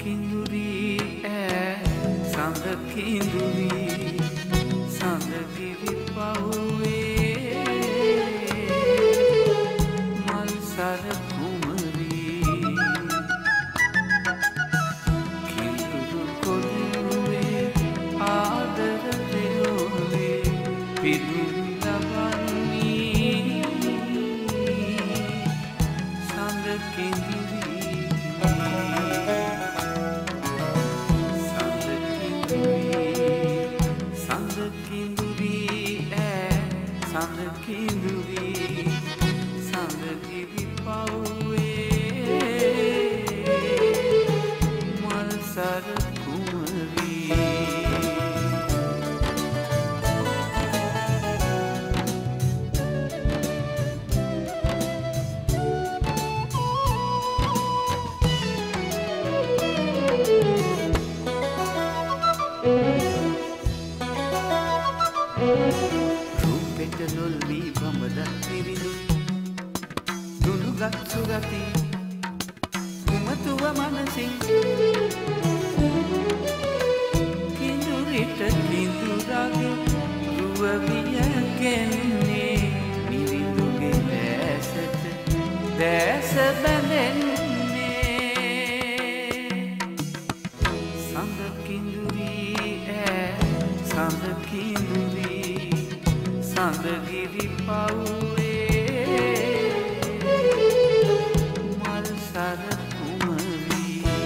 කිඳුරි සඳ කිඳුරි සඳ කිරි පවුවේ මල් සර කුමරි කිඳුරු කොළුවේ ආදර දෙවොලේ පිදුම් ලබන්නේ සඳ කිඳුරි සඳ කිඳුරි සඳ කිරි පවුවේ මල් සර කුමරි ලොල් වී බඹදත් පිරිදු දුනුගත් සුගති කුමතුව මනසින් කිඳුරිට කිඳුරග රුව විය කෙන්නේ මිරිඳුගේ දැසට දැස බැඳෙන්නේ සඳ කිඳුරි සඳ කිඳුරි සඳ කිරි පවුවේ මල් සර කුමරි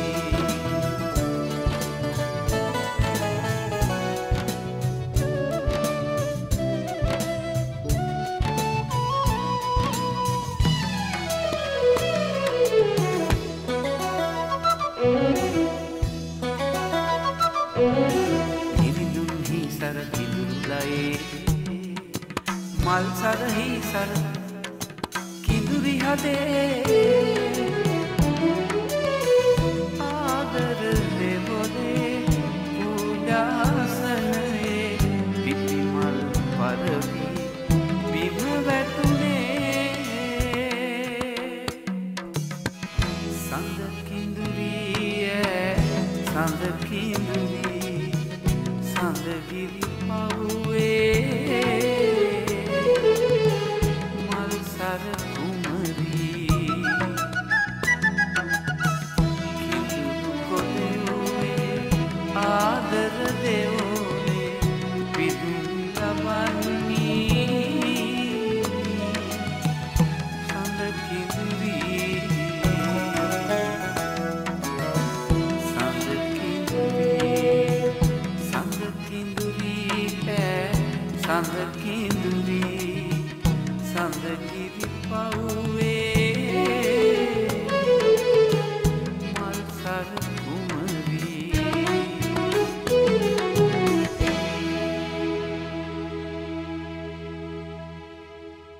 කිරිඳුන්හි සර කිඳුරුලයේ මල් සරහි සර කිඳුරි හදේ ආදර දෙවොලේ පූජාසනයේ පිපි මල් පරවි බිම වැටුනේ සඳ කිඳුරි සඳ කිඳුරි සඳ කිරි පවුවේ සර කුමරි කිඳුරු කොළුවේ ආදර දෙවොලේ පිදුම් ලබන්නේ සඳ කිඳුරි සඳ කිඳුරි සඳ කිඳුරි සඳ කිඳුරි සඳ කිරි පවුවේ